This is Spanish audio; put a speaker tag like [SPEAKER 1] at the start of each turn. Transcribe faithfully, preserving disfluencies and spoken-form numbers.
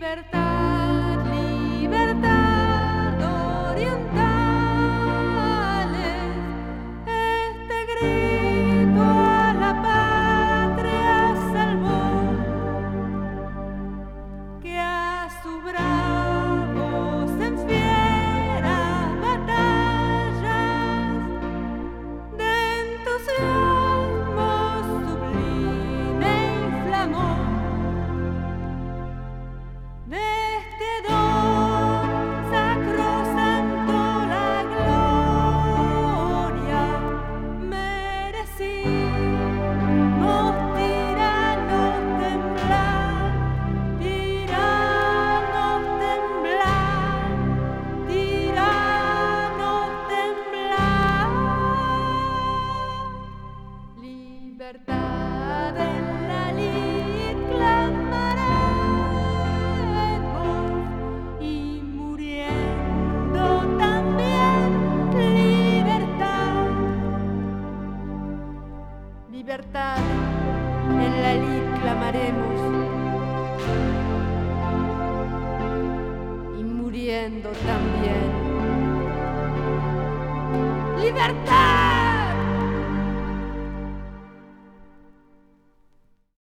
[SPEAKER 1] Libertad, libertad orientales, este grito a la patria salvó, que a su bravos en fieras batallas de entusiasmo sublime inflamó. De este don sacrosanto la gloria merecimos, tiranos temblar, tiranos temblar, tiranos temblar. Libertad en la lid clamaremos y muriendo también libertad. Libertad en la lid clamaremos y muriendo también libertad.